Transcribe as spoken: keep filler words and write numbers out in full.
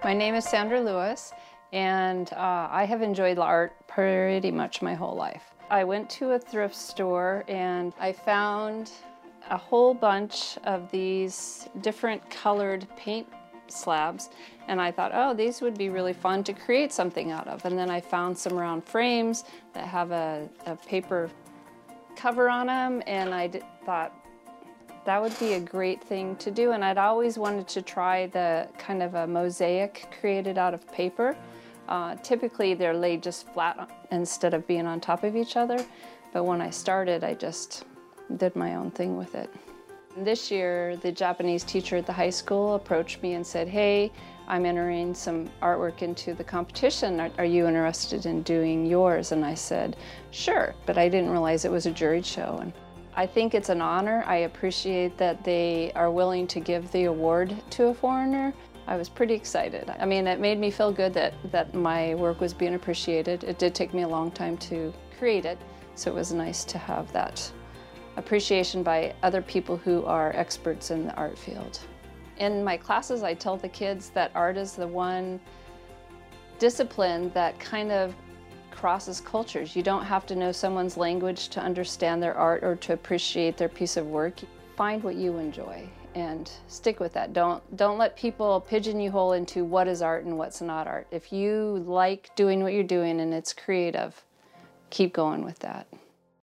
My name is Sandra Lewis, and uh, I have enjoyed art pretty much my whole life. I went to a thrift store and I found a whole bunch of these different colored paint slabs, and I thought, oh, these would be really fun to create something out of. And then I found some round frames that have a, a paper cover on them, and I thought, that would be a great thing to do, and I'd always wanted to try the kind of a mosaic created out of paper. Uh, typically they're laid just flat instead of being on top of each other, but when I started I just did my own thing with it. This year the Japanese teacher at the high school approached me and said, hey, I'm entering some artwork into the competition. Are, are you interested in doing yours? And I said, sure, but I didn't realize it was a juried show. And I think it's an honor. I appreciate that they are willing to give the award to a foreigner. I was pretty excited. I mean, it made me feel good that, that my work was being appreciated. It did take me a long time to create it, so it was nice to have that appreciation by other people who are experts in the art field. In my classes, I tell the kids that art is the one discipline that kind of crosses cultures. You don't have to know someone's language to understand their art or to appreciate their piece of work. Find what you enjoy and stick with that. Don't, don't let people pigeonhole into what is art and what's not art. If you like doing what you're doing and it's creative, keep going with that.